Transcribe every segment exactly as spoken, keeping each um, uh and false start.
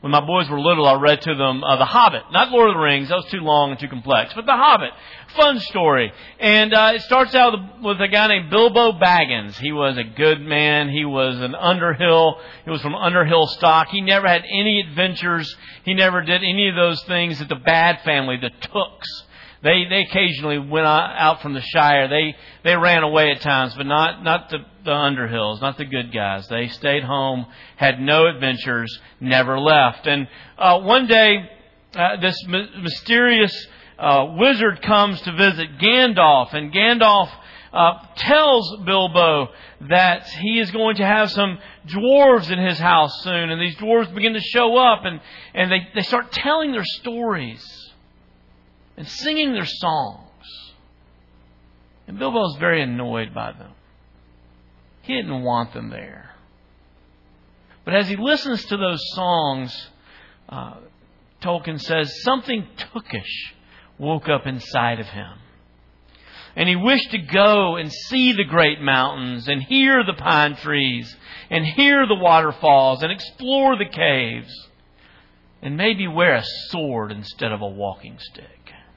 when my boys were little, I read to them uh, The Hobbit. Not Lord of the Rings. That was too long and too complex. But The Hobbit. Fun story. And uh, it starts out with a guy named Bilbo Baggins. He was a good man. He was an Underhill. He was from Underhill stock. He never had any adventures. He never did any of those things that the bad family, the Tooks, They they occasionally went out from the Shire. They they ran away at times, but not not the, the Underhills, not the good guys. They stayed home, had no adventures, never left. And uh, one day, uh, this my- mysterious uh, wizard comes to visit Gandalf, and Gandalf uh, tells Bilbo that he is going to have some dwarves in his house soon, and these dwarves begin to show up, and and they they start telling their stories and singing their songs. And Bilbo was very annoyed by them. He didn't want them there. But as he listens to those songs, uh, Tolkien says something Tookish woke up inside of him. And he wished to go and see the great mountains and hear the pine trees and hear the waterfalls and explore the caves and maybe wear a sword instead of a walking stick.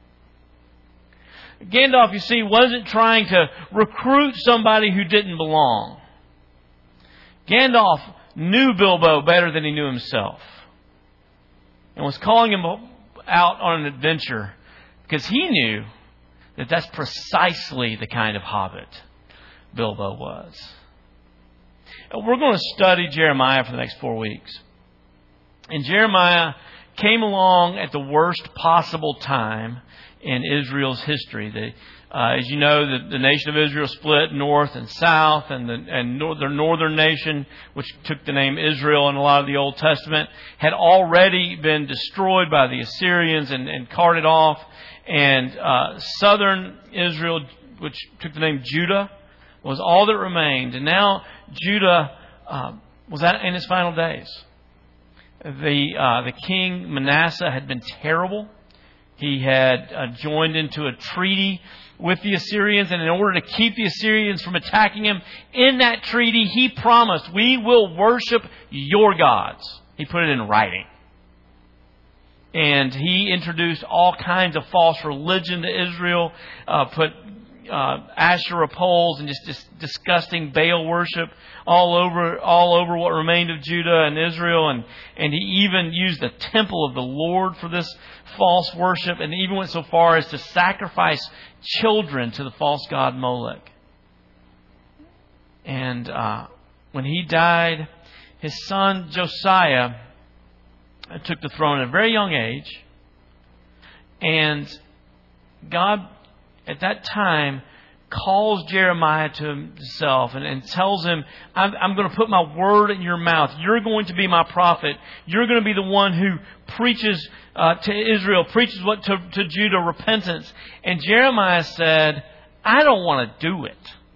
Gandalf, you see, wasn't trying to recruit somebody who didn't belong. Gandalf knew Bilbo better than he knew himself and was calling him out on an adventure because he knew that that's precisely the kind of hobbit Bilbo was. We're going to study Jeremiah for the next four weeks. And Jeremiah came along at the worst possible time in Israel's history. They, uh, as you know, the, the nation of Israel split north and south, and the and nor- their northern nation, which took the name Israel in a lot of the Old Testament, had already been destroyed by the Assyrians and, and carted off. And uh, southern Israel, which took the name Judah, was all that remained. And now Judah uh, was at, in its final days. The uh, the king Manasseh had been terrible. He had uh, joined into a treaty with the Assyrians, and in order to keep the Assyrians from attacking him, in that treaty he promised, we will worship your gods. He put it in writing. And he introduced all kinds of false religion to Israel, uh, put uh, Asherah poles and just, just disgusting Baal worship all over all over what remained of Judah and Israel. And, and he even used the temple of the Lord for this false worship, and even went so far as to sacrifice children to the false god Molech. And uh, when he died, his son Josiah took the throne at a very young age. And God, at that time, calls Jeremiah to himself and, and tells him, I'm, I'm going to put my word in your mouth. You're going to be my prophet. You're going to be the one who preaches uh, to Israel, preaches what to, to Judah, repentance. And Jeremiah said, I don't want to do it.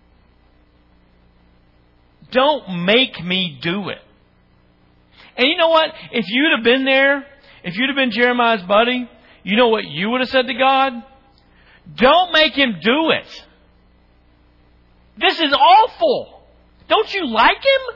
Don't make me do it. And you know what? If you'd have been there, if you'd have been Jeremiah's buddy, you know what you would have said to God? Don't make him do it. This is awful. Don't you like him?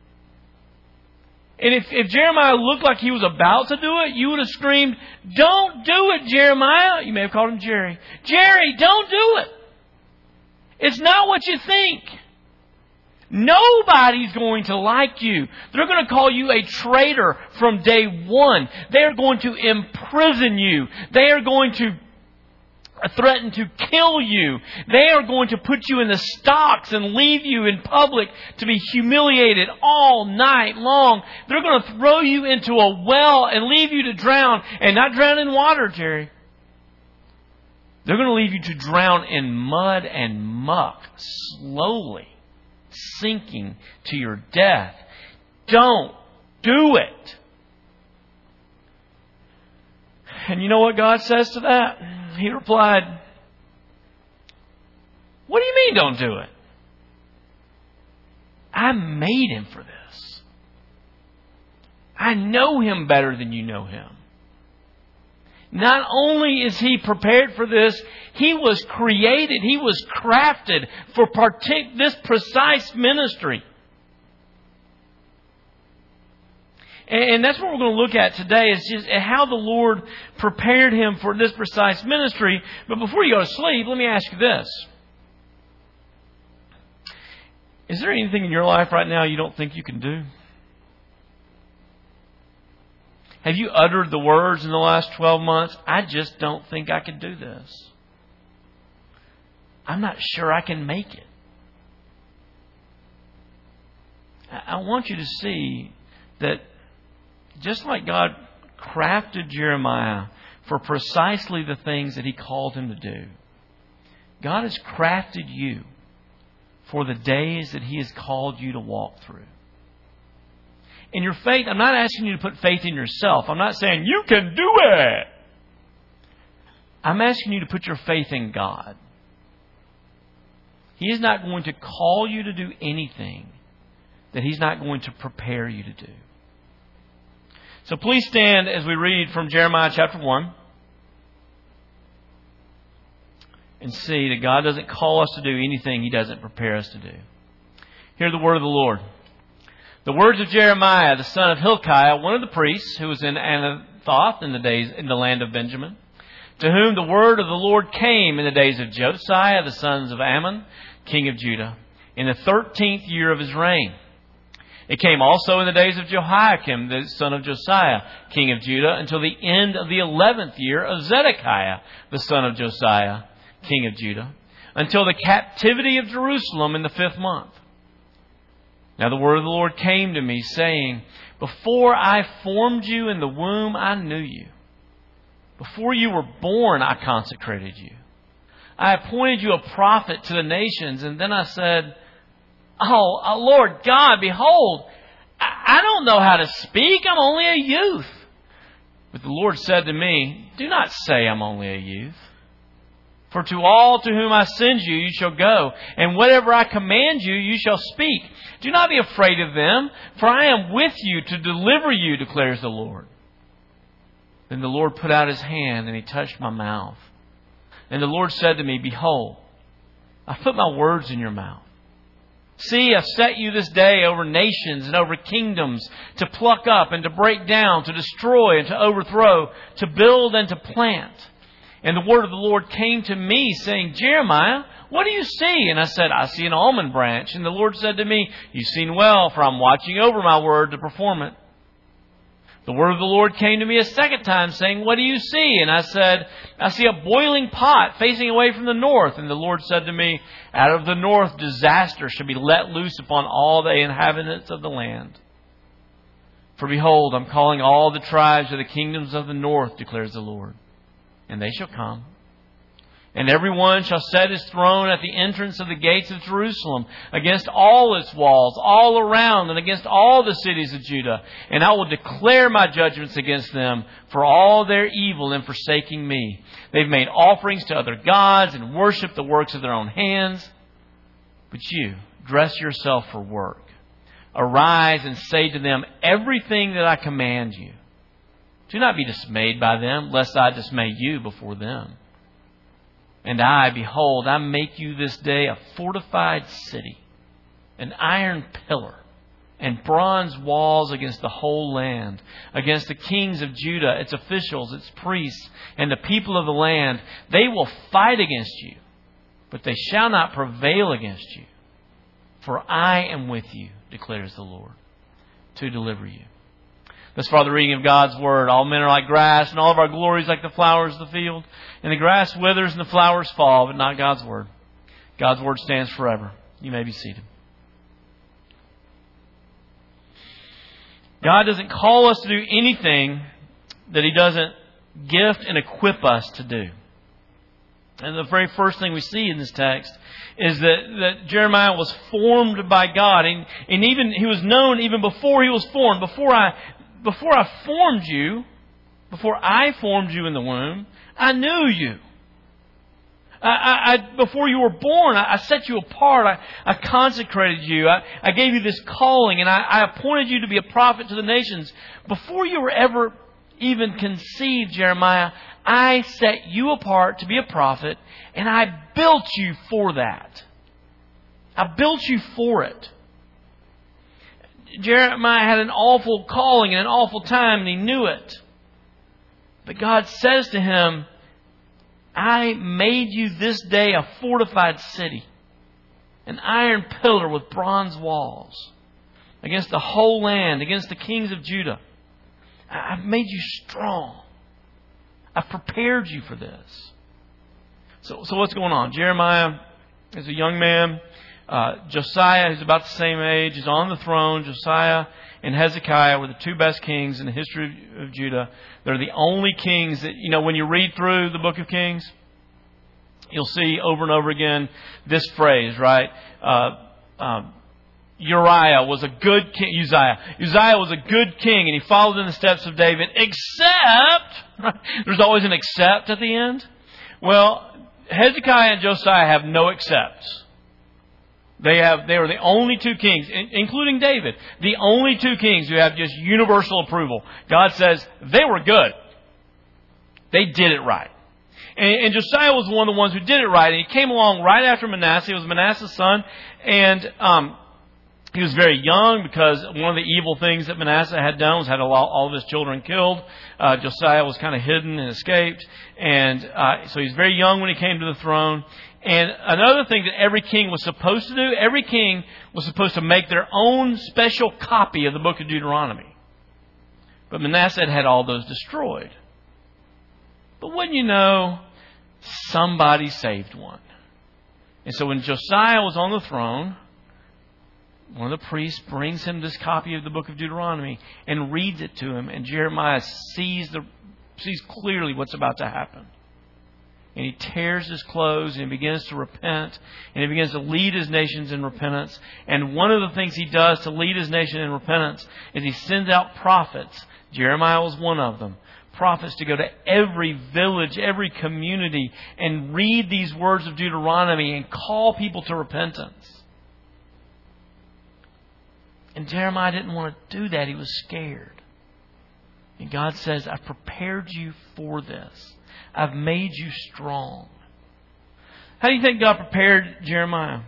And if, if Jeremiah looked like he was about to do it, you would have screamed, don't do it, Jeremiah. You may have called him Jerry. Jerry, don't do it. It's not what you think. Nobody's going to like you. They're going to call you a traitor from day one. They are going to imprison you. They are going to threaten to kill you. They are going to put you in the stocks and leave you in public to be humiliated all night long. They're going to throw you into a well and leave you to drown. And not drown in water, Jerry. They're going to leave you to drown in mud and muck, slowly sinking to your death. Don't do it. And you know what God says to that? He replied, what do you mean don't do it? I made him for this. I know him better than you know him. Not only is he prepared for this, he was created, he was crafted for partic- this precise ministry. And that's what we're going to look at today, is just how the Lord prepared him for this precise ministry. But before you go to sleep, let me ask you this. Is there anything in your life right now you don't think you can do? Have you uttered the words in the last twelve months, I just don't think I could do this. I'm not sure I can make it. I want you to see that just like God crafted Jeremiah for precisely the things that He called him to do, God has crafted you for the days that He has called you to walk through. In your faith, I'm not asking you to put faith in yourself. I'm not saying you can do it. I'm asking you to put your faith in God. He is not going to call you to do anything that He's not going to prepare you to do. So please stand as we read from Jeremiah chapter one and see that God doesn't call us to do anything He doesn't prepare us to do. Hear the word of the Lord. The words of Jeremiah, the son of Hilkiah, one of the priests who was in Anathoth in the days in the land of Benjamin, to whom the word of the Lord came in the days of Josiah, the sons of Ammon, king of Judah, in the thirteenth year of his reign. It came also in the days of Jehoiakim, the son of Josiah, king of Judah, until the end of the eleventh year of Zedekiah, the son of Josiah, king of Judah, until the captivity of Jerusalem in the fifth month. Now the word of the Lord came to me, saying, Before I formed you in the womb, I knew you. Before you were born, I consecrated you. I appointed you a prophet to the nations. And then I said, Oh, oh Lord God, behold, I, I don't know how to speak. I'm only a youth. But the Lord said to me, Do not say I'm only a youth. For to all to whom I send you, you shall go. And whatever I command you, you shall speak. Do not be afraid of them, for I am with you to deliver you, declares the Lord. Then the Lord put out His hand and He touched my mouth. And the Lord said to me, Behold, I've put my words in your mouth. See, I've set you this day over nations and over kingdoms, to pluck up and to break down, to destroy and to overthrow, to build and to plant. And the word of the Lord came to me, saying, Jeremiah, what do you see? And I said, I see an almond branch. And the Lord said to me, You've seen well, for I'm watching over my word to perform it. The word of the Lord came to me a second time, saying, What do you see? And I said, I see a boiling pot facing away from the north. And the Lord said to me, Out of the north disaster shall be let loose upon all the inhabitants of the land. For behold, I'm calling all the tribes of the kingdoms of the north, declares the Lord. And they shall come. And every one shall set his throne at the entrance of the gates of Jerusalem, against all its walls, all around, and against all the cities of Judah. And I will declare my judgments against them for all their evil in forsaking me. They've made offerings to other gods and worshipped the works of their own hands. But you, dress yourself for work. Arise and say to them everything that I command you. Do not be dismayed by them, lest I dismay you before them. And I, behold, I make you this day a fortified city, an iron pillar, and bronze walls against the whole land, against the kings of Judah, its officials, its priests, and the people of the land. They will fight against you, but they shall not prevail against you. For I am with you, declares the Lord, to deliver you. Thus far the reading of God's Word. All men are like grass, and all of our glories like the flowers of the field. And the grass withers and the flowers fall, but not God's Word. God's Word stands forever. You may be seated. God doesn't call us to do anything that He doesn't gift and equip us to do. And the very first thing we see in this text is that, that Jeremiah was formed by God. And, and even he was known even before he was formed. Before I... Before I formed you, before I formed you in the womb, I knew you. I, I, I, before you were born, I, I set you apart. I, I consecrated you. I, I gave you this calling, and I, I appointed you to be a prophet to the nations. Before you were ever even conceived, Jeremiah, I set you apart to be a prophet, and I built you for that. I built you for it. Jeremiah had an awful calling and an awful time, and he knew it. But God says to him, I made you this day a fortified city, an iron pillar with bronze walls, against the whole land, against the kings of Judah. I've made you strong. I've prepared you for this. So, so what's going on? Jeremiah is a young man. Uh, Josiah, who's about the same age, is on the throne. Josiah and Hezekiah were the two best kings in the history of, of Judah. They're the only kings that, you know, when you read through the book of Kings, you'll see over and over again this phrase, right? Uh, um, Uriah was a good king. Uzziah. Uzziah was a good king, and he followed in the steps of David, except, right? There's always an except at the end. Well, Hezekiah and Josiah have no excepts. They have, they are the only two kings, including David, the only two kings who have just universal approval. God says they were good. They did it right. And, and Josiah was one of the ones who did it right. And he came along right after Manasseh. He was Manasseh's son. And um, he was very young because one of the evil things that Manasseh had done was had all, all of his children killed. Uh, Josiah was kind of hidden and escaped. And uh, so he was very young when he came to the throne. And another thing that every king was supposed to do, every king was supposed to make their own special copy of the book of Deuteronomy. But Manasseh had had all those destroyed. But wouldn't you know, somebody saved one. And so when Josiah was on the throne, one of the priests brings him this copy of the book of Deuteronomy and reads it to him. And Jeremiah sees the sees clearly what's about to happen. And he tears his clothes and he begins to repent. And he begins to lead his nations in repentance. And one of the things he does to lead his nation in repentance is he sends out prophets. Jeremiah was one of them. Prophets to go to every village, every community, and read these words of Deuteronomy and call people to repentance. And Jeremiah didn't want to do that. He was scared. And God says, I've prepared you for this. I've made you strong. How do you think God prepared Jeremiah?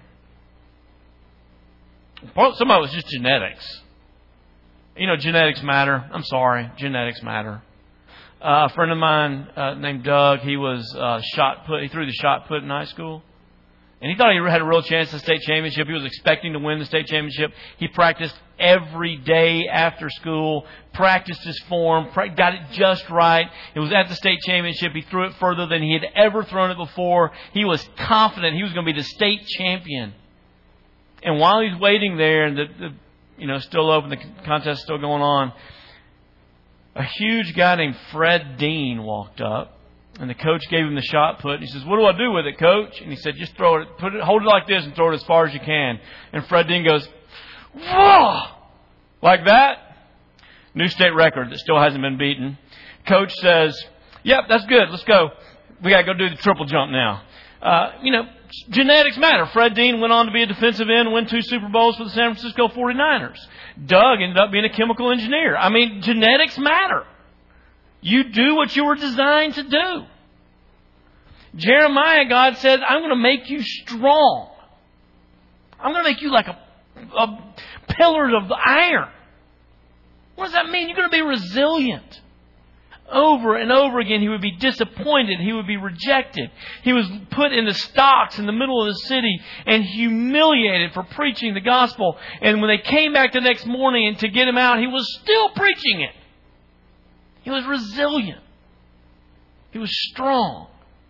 Well, some of it was just genetics. You know, genetics matter. I'm sorry. Genetics matter. Uh, a friend of mine uh, named Doug, he was uh, shot put. He threw the shot put in high school. And he thought he had a real chance at the state championship. He was expecting to win the state championship. He practiced every day after school, practiced his form, got it just right. It was at the state championship. He threw it further than he had ever thrown it before. He was confident he was going to be the state champion. And while he's waiting there, and the, the you know still open, the contest is still going on, a huge guy named Fred Dean walked up. And the coach gave him the shot put. And he says, what do I do with it, coach? And he said, just throw it, put it, hold it like this and throw it as far as you can. And Fred Dean goes, whoa! Like that? New state record that still hasn't been beaten. Coach says, yep, that's good. Let's go. We got to go do the triple jump now. Uh, you know, genetics matter. Fred Dean went on to be a defensive end and win two Super Bowls for the San Francisco forty-niners. Doug ended up being a chemical engineer. I mean, genetics matter. You do what you were designed to do. Jeremiah, God said, I'm going to make you strong. I'm going to make you like a, a pillar of iron. What does that mean? You're going to be resilient. Over and over again, he would be disappointed. He would be rejected. He was put in the stocks in the middle of the city and humiliated for preaching the gospel. And when they came back the next morning and to get him out, he was still preaching it. He was resilient. He was strong.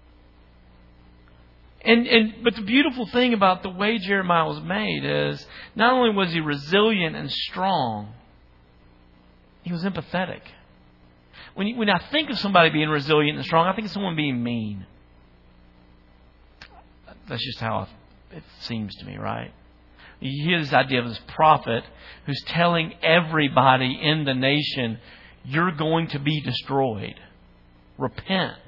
And, and but the beautiful thing about the way Jeremiah was made is not only was he resilient and strong, he was empathetic. When, you, when I think of somebody being resilient and strong, I think of someone being mean. That's just how it seems to me, right? You hear this idea of this prophet who's telling everybody in the nation, you're going to be destroyed. Repent.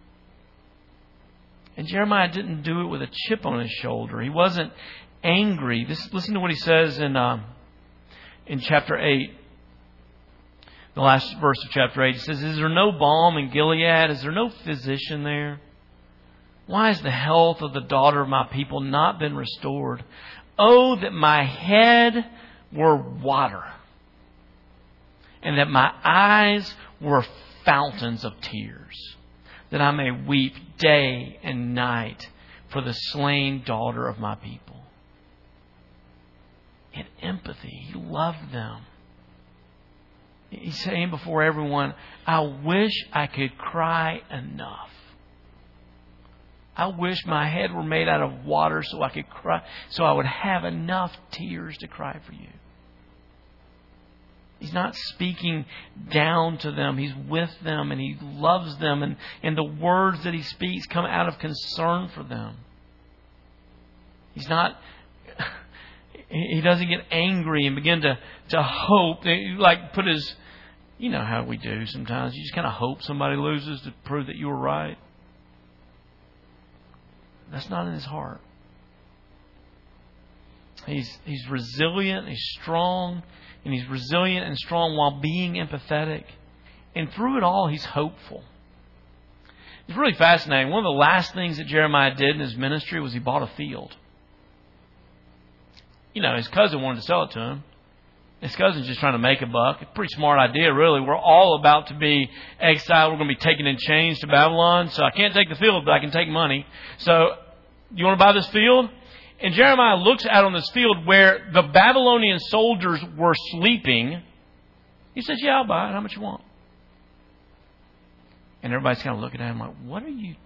And Jeremiah didn't do it with a chip on his shoulder. He wasn't angry. This, listen to what he says in uh, in chapter eight. The last verse of chapter eight. He says, is there no balm in Gilead? Is there no physician there? Why has the health of the daughter of my people not been restored? Oh, that my head were water, and that my eyes were fountains of tears, that I may weep day and night for the slain daughter of my people. In empathy, He loved them. He's saying before everyone, I wish I could cry enough. I wish my head were made out of water so I could cry, so I would have enough tears to cry for you. He's not speaking down to them. He's with them and He loves them. And, and the words that He speaks come out of concern for them. He's not... He doesn't get angry and begin to, to hope. Like put his... You know how we do sometimes. You just kind of hope somebody loses to prove that you were right. That's not in His heart. He's, he's resilient, He's strong, and He's resilient and strong while being empathetic. And through it all, He's hopeful. It's really fascinating. One of the last things that Jeremiah did in his ministry was he bought a field. You know, his cousin wanted to sell it to him. His cousin's just trying to make a buck. A pretty smart idea, really. We're all about to be exiled. We're going to be taken in chains to Babylon. So I can't take the field, but I can take money. So you want to buy this field? And Jeremiah looks out on this field where the Babylonian soldiers were sleeping. He says, yeah, I'll buy it. How much you want? And everybody's kind of looking at him like, what are you...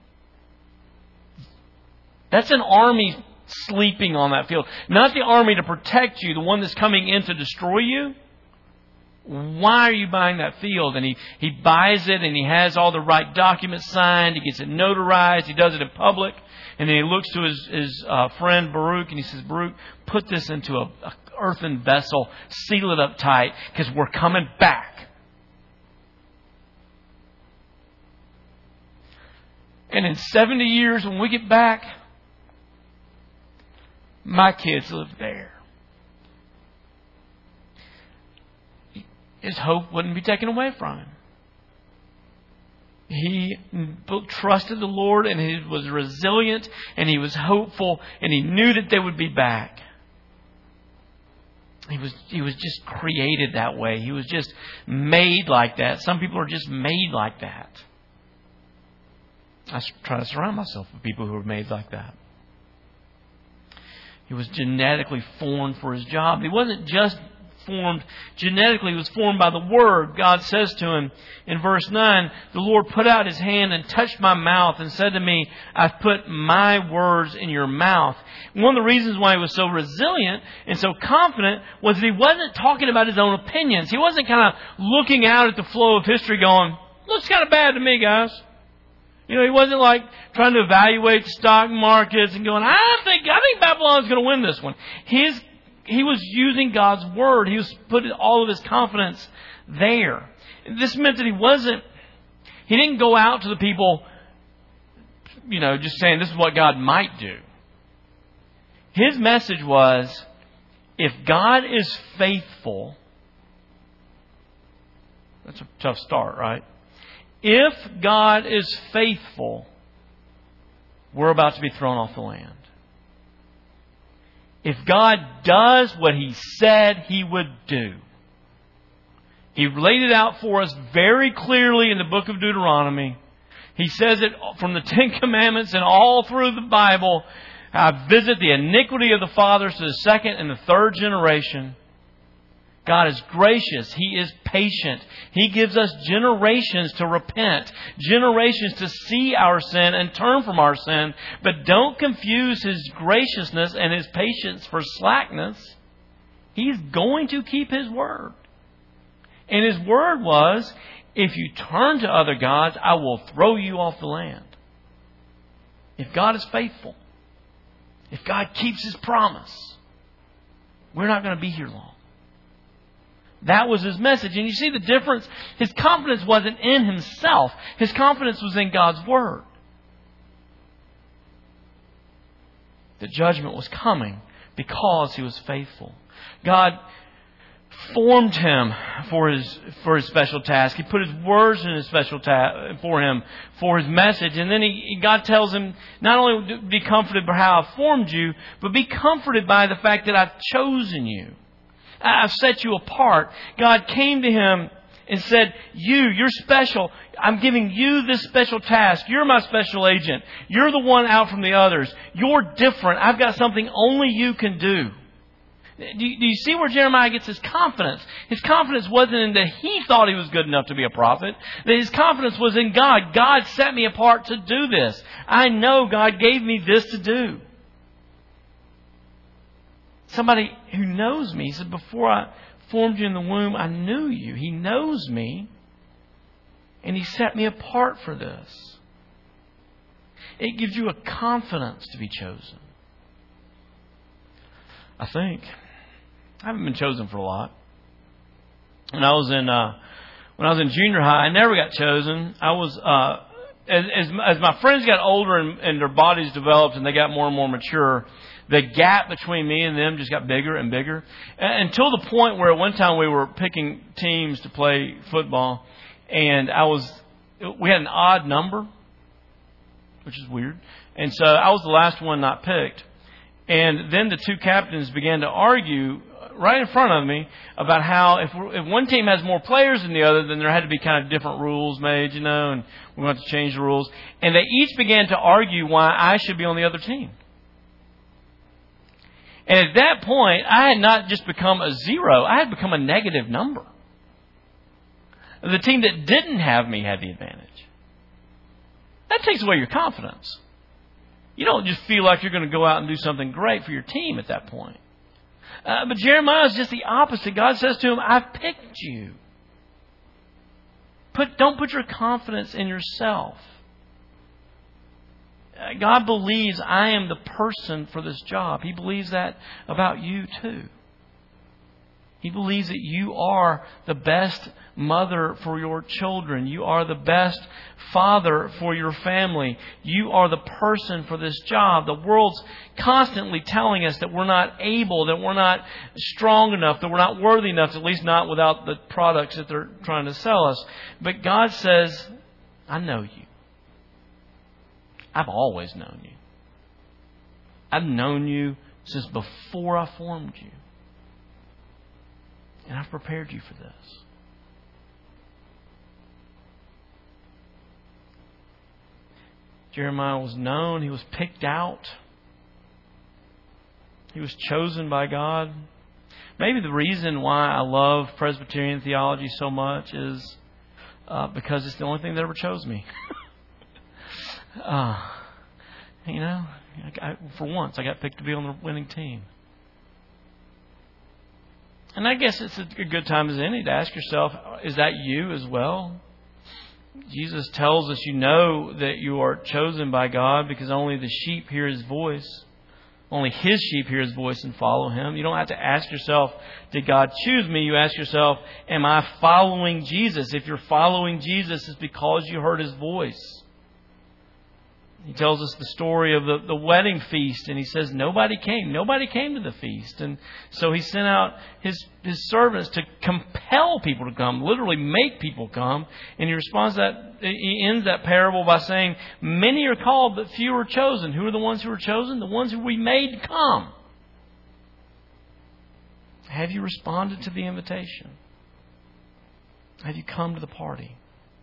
That's an army sleeping on that field. Not the army to protect you, the one that's coming in to destroy you. Why are you buying that field? And he, he buys it and he has all the right documents signed. He gets it notarized. He does it in public. And then he looks to his, his uh, friend Baruch and he says, Baruch, put this into a, a earthen vessel, seal it up tight because we're coming back. And in seventy years when we get back, my kids live there. His hope wouldn't be taken away from him. He trusted the Lord and he was resilient and he was hopeful and he knew that they would be back. He was, he was just created that way. He was just made like that. Some people are just made like that. I try to surround myself with people who are made like that. He was genetically formed for his job. He wasn't just formed genetically. He was formed by the Word. God says to him in verse nine, the Lord put out His hand and touched my mouth and said to me, I've put my words in your mouth. One of the reasons why he was so resilient and so confident was that he wasn't talking about his own opinions. He wasn't kind of looking out at the flow of history going, looks kind of bad to me, guys. You know, he wasn't like trying to evaluate stock markets and going, I think I think Babylon's going to win this one. His he was using God's Word. He was putting all of his confidence there. This meant that he wasn't, he didn't go out to the people, you know, just saying this is what God might do. His message was, if God is faithful, that's a tough start, right? If God is faithful, we're about to be thrown off the land. If God does what He said He would do, He laid it out for us very clearly in the book of Deuteronomy. He says it from the Ten Commandments and all through the Bible. I visit the iniquity of the fathers to the second and the third generation. God is gracious. He is patient. He gives us generations to repent, generations to see our sin and turn from our sin. But don't confuse His graciousness and His patience for slackness. He's going to keep His word. And His word was, if you turn to other gods, I will throw you off the land. If God is faithful, if God keeps His promise, we're not going to be here long. That was His message. And you see the difference? His confidence wasn't in himself. His confidence was in God's Word. The judgment was coming because he was faithful. God formed him for his for his special task. He put His words in His special task for him, for His message. And then he, God tells him, not only be comforted by how I formed you, but be comforted by the fact that I've chosen you. I've set you apart. God came to him and said, you, you're special. I'm giving you this special task. You're my special agent. You're the one out from the others. You're different. I've got something only you can do. Do you, do you see where Jeremiah gets his confidence? His confidence wasn't in that he thought he was good enough to be a prophet. That his confidence was in God. God set me apart to do this. I know God gave me this to do. Somebody who knows me, he said, before I formed you in the womb, I knew you. He knows me. And He set me apart for this. It gives you a confidence to be chosen. I think. I haven't been chosen for a lot. When I was in uh, when I was in junior high, I never got chosen. I was uh, as, as as my friends got older and, and their bodies developed and they got more and more mature, the gap between me and them just got bigger and bigger, and, until the point where at one time we were picking teams to play football, and I was we had an odd number, which is weird, and so I was the last one not picked. And then the two captains began to argue right in front of me about how if if one team has more players than the other, then there had to be kind of different rules made, you know, and we want to change the rules. And they each began to argue why I should be on the other team. And at that point, I had not just become a zero, I had become a negative number. The team that didn't have me had the advantage. That takes away your confidence. You don't just feel like you're going to go out and do something great for your team at that point. Uh, but Jeremiah is just the opposite. God says to him, I've picked you. Put, don't put your confidence in yourself. Uh, God believes I am the person for this job. He believes that about you too. He believes that you are the best mother for your children. You are the best father for your family. You are the person for this job. The world's constantly telling us that we're not able, that we're not strong enough, that we're not worthy enough, at least not without the products that they're trying to sell us. But God says, I know you. I've always known you. I've known you since before I formed you. And I've prepared you for this. Jeremiah was known. He was picked out. He was chosen by God. Maybe the reason why I love Presbyterian theology so much is uh, because it's the only thing that ever chose me. uh, you know, I, for once I got picked to be on the winning team. And I guess it's a good time as any to ask yourself, is that you as well? Jesus tells us you know that you are chosen by God because only the sheep hear His voice. Only His sheep hear His voice and follow Him. You don't have to ask yourself, did God choose me? You ask yourself, am I following Jesus? If you're following Jesus, it's because you heard His voice. He tells us the story of the, the wedding feast, and He says nobody came. Nobody came to the feast. And so He sent out His, his servants to compel people to come, literally make people come. And He responds to that, He ends that parable by saying, many are called, but few are chosen. Who are the ones who are chosen? The ones who we made come. Have you responded to the invitation? Have you come to the party?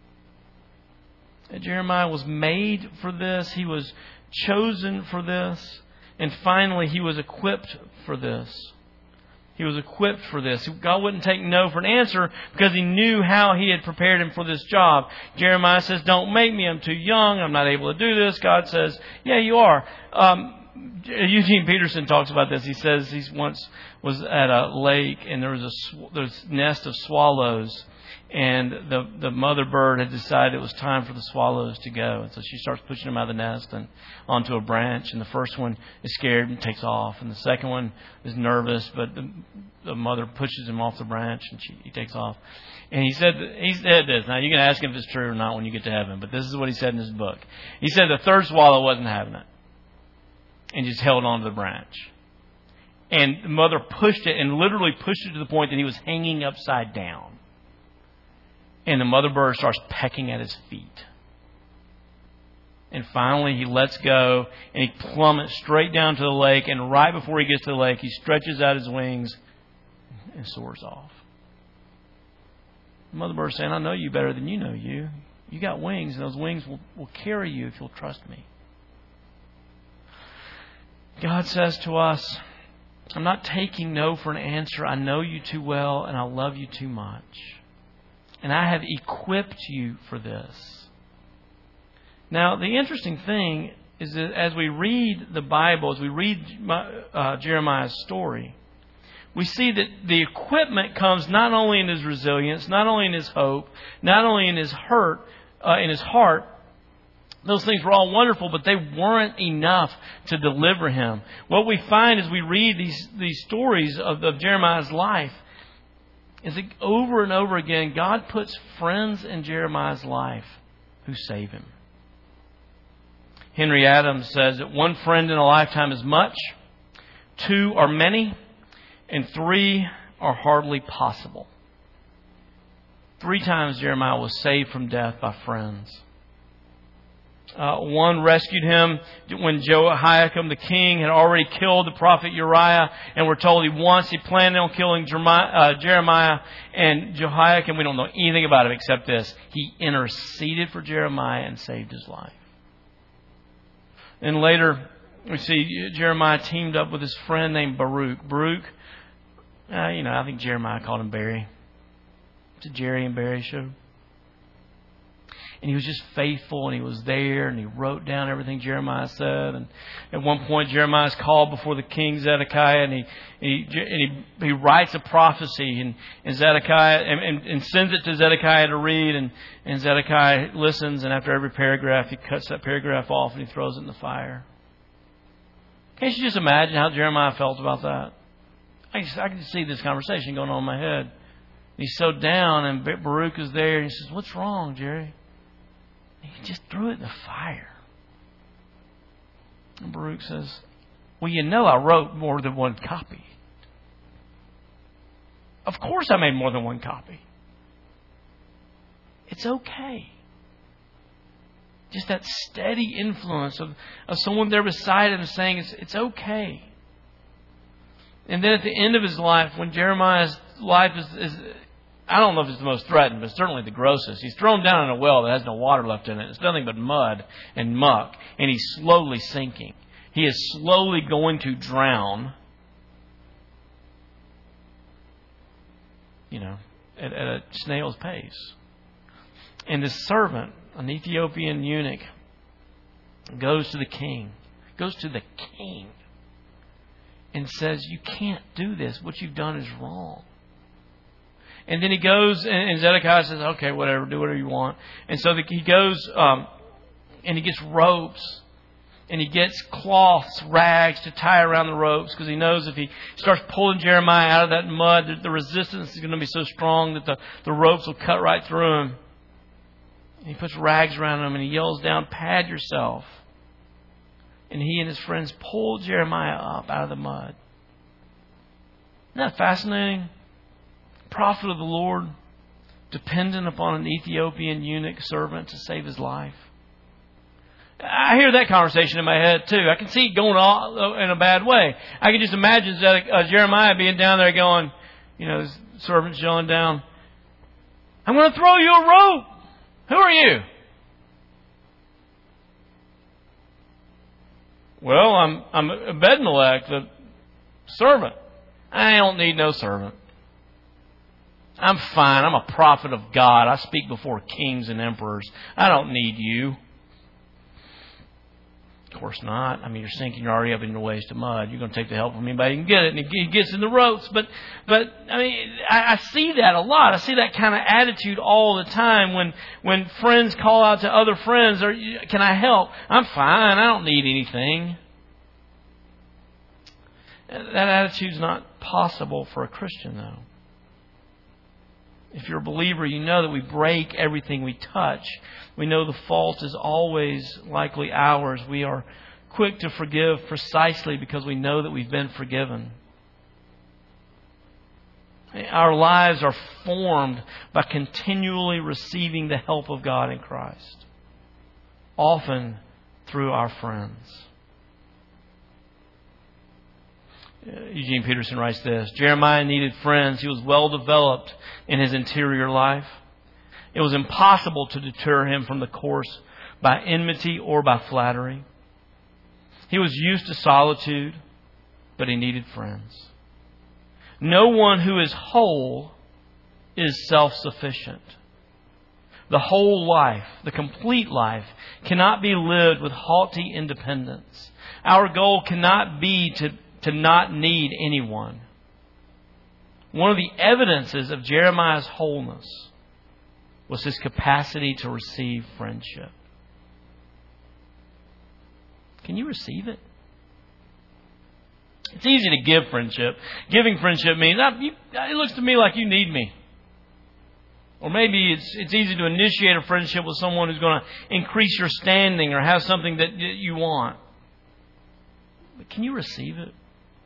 Jeremiah was made for this. He was chosen for this. And finally, he was equipped for this. He was equipped for this. God wouldn't take no for an answer because He knew how He had prepared him for this job. Jeremiah says, don't make me. I'm too young. I'm not able to do this. God says, yeah, you are. Um, Eugene Peterson talks about this. He says he once was at a lake and there was a there was a nest of swallows. And the the mother bird had decided it was time for the swallows to go. And so she starts pushing them out of the nest and onto a branch. And the first one is scared and takes off. And the second one is nervous, but the, the mother pushes him off the branch and she, he takes off. And he said he said this. Now, you can ask him if it's true or not when you get to heaven. But this is what he said in his book. He said the third swallow wasn't having it. And just held onto the branch. And the mother pushed it and literally pushed it to the point that he was hanging upside down. And the mother bird starts pecking at his feet. And finally he lets go and he plummets straight down to the lake. And right before he gets to the lake, he stretches out his wings and soars off. The mother bird saying, I know you better than you know you. You got wings, and those wings will, will carry you if you'll trust me. God says to us, I'm not taking no for an answer. I know you too well, and I love you too much. And I have equipped you for this. Now, the interesting thing is that as we read the Bible, as we read uh, Jeremiah's story, we see that the equipment comes not only in his resilience, not only in his hope, not only in his hurt, uh, in his heart. Those things were all wonderful, but they weren't enough to deliver him. What we find as we read these, these stories of, of Jeremiah's life is that over and over again, God puts friends in Jeremiah's life who save him. Henry Adams says that one friend in a lifetime is much, two are many, and three are hardly possible. Three times Jeremiah was saved from death by friends. Uh, one rescued him when Jehoiakim the king had already killed the prophet Uriah, and we're told he once he planned on killing Jeremiah, uh, Jeremiah and Jehoiakim. We don't know anything about it except this: he interceded for Jeremiah and saved his life. And later we see Jeremiah teamed up with his friend named Baruch. Baruch, uh, you know, I think Jeremiah called him Barry. It's a Jerry and Barry show. And he was just faithful, and he was there, and he wrote down everything Jeremiah said. And at one point, Jeremiah is called before the king Zedekiah, and he he and he, he writes a prophecy, and, and Zedekiah and, and, and sends it to Zedekiah to read. And, and Zedekiah listens, and after every paragraph, he cuts that paragraph off and he throws it in the fire. Can't you just imagine how Jeremiah felt about that? I just, I can see this conversation going on in my head. He's so down, and Baruch is there, and he says, "What's wrong, Jerry?" He just threw it in the fire. And Baruch says, "Well, you know I wrote more than one copy." Of course I made more than one copy. It's okay. Just that steady influence of, of someone there beside him saying it's, it's okay. And then at the end of his life, when Jeremiah's life is... is I don't know if it's the most threatened, but certainly the grossest. He's thrown down in a well that has no water left in it. It's nothing but mud and muck. And he's slowly sinking. He is slowly going to drown. You know, at, at a snail's pace. And his servant, an Ethiopian eunuch, goes to the king. Goes to the king. And says, "You can't do this. What you've done is wrong." And then he goes, and Zedekiah says, "Okay, whatever, do whatever you want." And so the, he goes, um, and he gets ropes, and he gets cloths, rags to tie around the ropes, because he knows if he starts pulling Jeremiah out of that mud, the, the resistance is going to be so strong that the, the ropes will cut right through him. And he puts rags around him, and he yells down, "Pad yourself." And he and his friends pull Jeremiah up out of the mud. Isn't that fascinating? Prophet of the Lord, dependent upon an Ethiopian eunuch servant to save his life. I hear that conversation in my head too. I can see it going all in a bad way. I can just imagine uh, Jeremiah being down there going, you know, his servant's yelling down, "I'm going to throw you a rope. Who are you?" "Well, I'm I'm Ebed-Melech, the servant." "I don't need no servant. I'm fine. I'm a prophet of God. I speak before kings and emperors. I don't need you." Of course not. I mean, you're sinking. You're already up in your waist of mud. You're going to take the help from anybody who can get it. And he gets in the ropes. But, but I mean, I, I see that a lot. I see that kind of attitude all the time when, when friends call out to other friends, or, "Can I help?" "I'm fine. I don't need anything." That attitude's not possible for a Christian, though. If you're a believer, you know that we break everything we touch. We know the fault is always likely ours. We are quick to forgive precisely because we know that we've been forgiven. Our lives are formed by continually receiving the help of God in Christ, often through our friends. Eugene Peterson writes this: Jeremiah needed friends. He was well developed in his interior life. It was impossible to deter him from the course by enmity or by flattery. He was used to solitude, but he needed friends. No one who is whole is self-sufficient. The whole life, the complete life, cannot be lived with haughty independence. Our goal cannot be to, to not need anyone. One of the evidences of Jeremiah's wholeness was his capacity to receive friendship. Can you receive it? It's easy to give friendship. Giving friendship means, it looks to me like you need me. Or maybe it's it's easy to initiate a friendship with someone who's going to increase your standing or have something that you want. But can you receive it?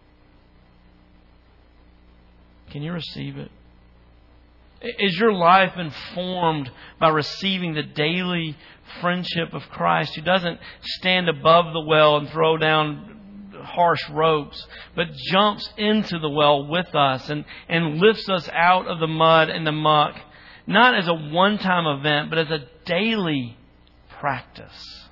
Can you receive it? Is your life informed by receiving the daily friendship of Christ, who doesn't stand above the well and throw down harsh ropes, but jumps into the well with us and, and lifts us out of the mud and the muck, not as a one-time event, but as a daily practice?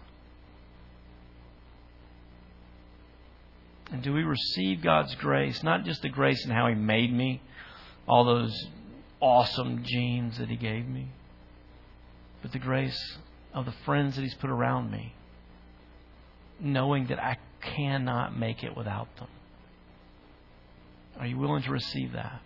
And do we receive God's grace, not just the grace in how He made me, all those awesome genes that He gave me, but the grace of the friends that He's put around me, knowing that I cannot make it without them? Are you willing to receive that?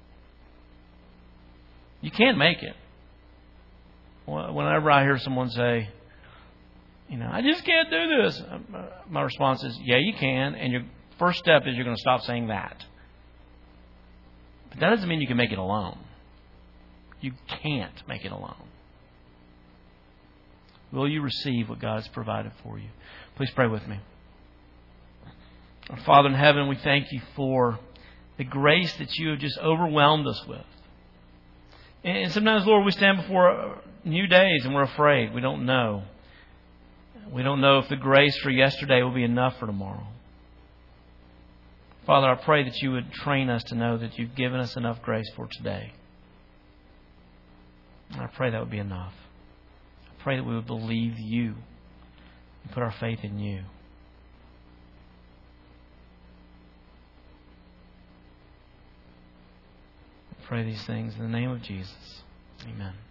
You can't make it. Whenever I hear someone say, you know, I just can't do this, my response is, yeah, you can. And your first step is you're going to stop saying that. But that doesn't mean you can make it alone. You can't make it alone. Will you receive what God has provided for you? Please pray with me. Our Father in heaven, we thank You for the grace that You have just overwhelmed us with. And sometimes, Lord, we stand before new days and we're afraid. We don't know. We don't know if the grace for yesterday will be enough for tomorrow. Father, I pray that You would train us to know that You've given us enough grace for today. And I pray that would be enough. I pray that we would believe You and put our faith in You. I pray these things in the name of Jesus. Amen.